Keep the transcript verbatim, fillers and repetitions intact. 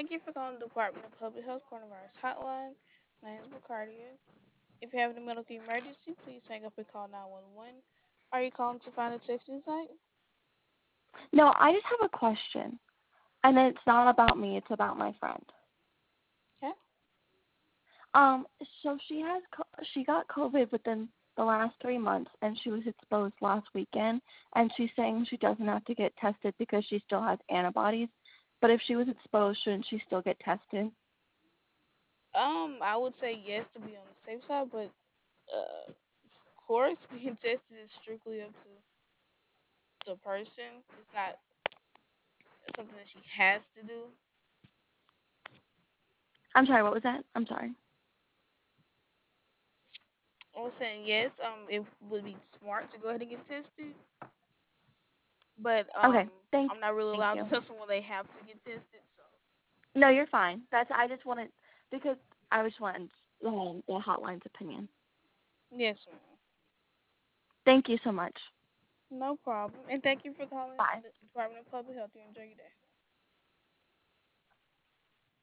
Thank you for calling the Department of Public Health Coronavirus Hotline. My name is Bacardia. If you have any medical emergency, please hang up and call nine one one. Are you calling to find a testing site? No, I just have a question, and it's not about me. It's about my friend. Okay. Um, so she has co- she got COVID within the last three months, and she was exposed last weekend. And she's saying she doesn't have to get tested because she still has antibodies. But if she was exposed, shouldn't she still get tested? Um, I would say yes to be on the safe side, but uh, of course, being tested is strictly up to the person. It's not something that she has to do. I'm sorry. What was that? I'm sorry. I was saying yes. Um, it would be smart to go ahead and get tested, but um, Okay. Thank I'm not really thank allowed to you. tell someone they have to get tested. So No, you're fine. That's I just wanted because I just wanted um, the hotline's opinion. yes, ma'am. Thank you so much. No problem. And thank you for calling Bye. the Department of Public Health. You enjoy your day.